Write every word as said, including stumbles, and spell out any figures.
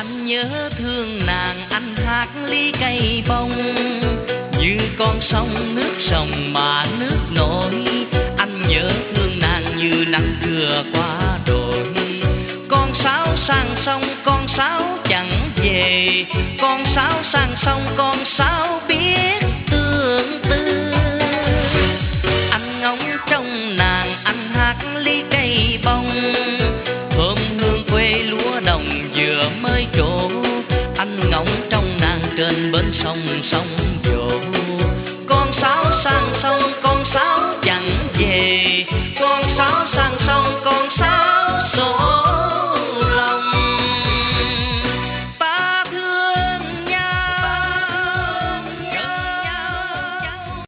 Anh nhớ thương nàng, anh hát ly cây bông, như con sông nước sông mà nước nổi. Anh nhớ thương nàng như nắng vừa qua đồi. Con sáo sang sông, con sáo chẳng về. Con sáo sang sông, con sáo biết tương tư. Anh ngóng trong nàng, anh hát ly cây bông, thơm hương quê lúa đồng vừa mới trổ. Anh ngóng trong nàng trên bến sông sông